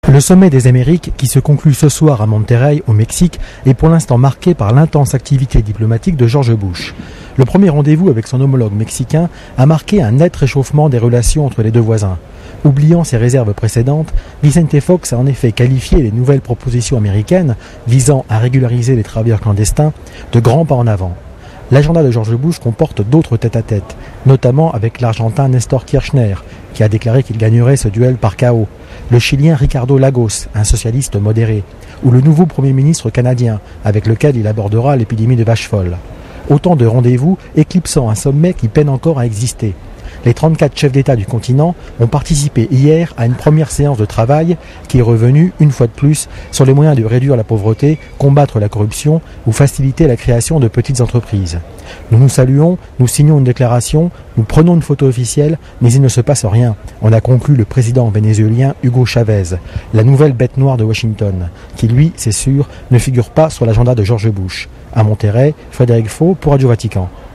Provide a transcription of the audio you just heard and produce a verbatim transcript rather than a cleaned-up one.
Le sommet des Amériques, qui se conclut ce soir à Monterrey, au Mexique, est pour l'instant marqué par l'intense activité diplomatique de George Bush. Le premier rendez-vous avec son homologue mexicain a marqué un net réchauffement des relations entre les deux voisins. Oubliant ses réserves précédentes, Vicente Fox a en effet qualifié les nouvelles propositions américaines visant à régulariser les travailleurs clandestins de grands pas en avant. L'agenda de George Bush comporte d'autres tête-à-tête, notamment avec l'Argentin Néstor Kirchner, qui a déclaré qu'il gagnerait ce duel par K O, le Chilien Ricardo Lagos, un socialiste modéré, ou le nouveau Premier ministre canadien, avec lequel il abordera l'épidémie de vache folle. Autant de rendez-vous éclipsant un sommet qui peine encore à exister. Les trente-quatre chefs d'État du continent ont participé hier à une première séance de travail qui est revenue, une fois de plus, sur les moyens de réduire la pauvreté, combattre la corruption ou faciliter la création de petites entreprises. Nous nous saluons, nous signons une déclaration, nous prenons une photo officielle, mais il ne se passe rien. On a conclu le président vénézuélien Hugo Chavez, la nouvelle bête noire de Washington, qui lui, c'est sûr, ne figure pas sur l'agenda de George Bush. À Monterrey, Frédéric Faux pour Radio Vatican.